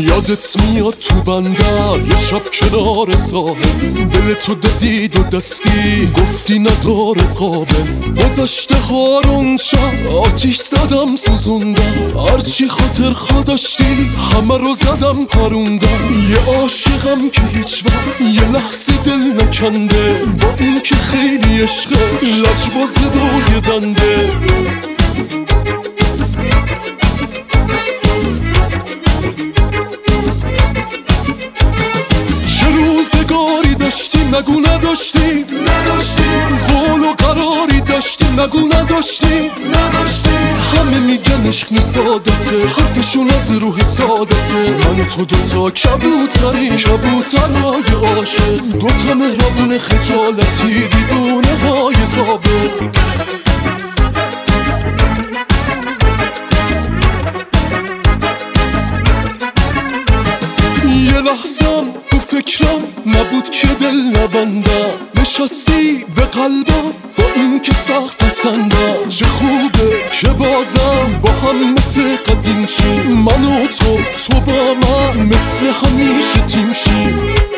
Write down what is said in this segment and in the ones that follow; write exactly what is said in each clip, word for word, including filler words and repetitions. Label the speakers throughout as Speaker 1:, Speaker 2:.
Speaker 1: یادت میاد تو بندر یه شب کنار ساحل، دل تو دادی دو دستی گفتی نداره قابل. گذشته هارون شب آتیش زدم سوزوندم، هرچی خاطر خوا داشتی همه رو زدم پروندم. یه عاشقم که هیچ وقت یه لحظه دل نکنده، با این که خیلی عشقه لجباز دوی دنده. روزگاری داشتیم نگو نداشتیم نداشتیم، قول و قراری داشتیم نگو نداشتیم نداشتیم. همه میگن عشق سادته، حرفشون از روح سادته. من و تو دوتا کبوتری کبوترهای عاشق، دوتا مهربون خجالتی دیوونه های ثابت. یه لحظم تو فکرم نبود که دل نبندم، نشستی به قلبم با این که سخت پسندم. چه خوبه که بازم با هم مثل قدیم شی، من و تو تو با من مثل همیشه تیم شی.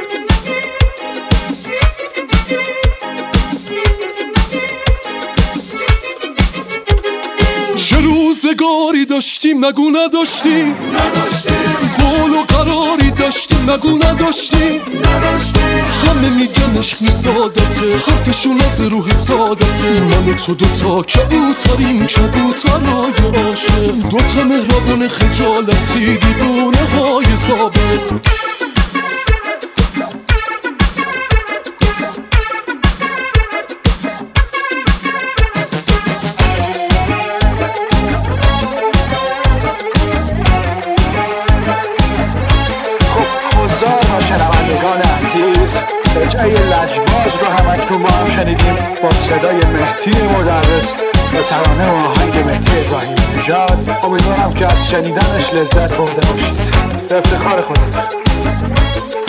Speaker 1: چه روزگاری داشتیم نگو نداشتیم نداشتیم، قول و قراری داشتیم نگو نداشتیم نداشتیم. همه میگن عشق سادته، حرفشون از روح سادته. من و تو دوتا کبوتریم کبوترهای عاشق، دوتا مهربون خجالتی دیوونه های ثابت.
Speaker 2: شنوندگان عزیز، رجعه لجباز رو همکنون با هم شنیدیم با صدای مهدی مدرس و ترانه و آهنگ مهدی ابراهیم نژاد. امیدوارم که از شنیدنش لذت برده باشید. به افتخار خودت.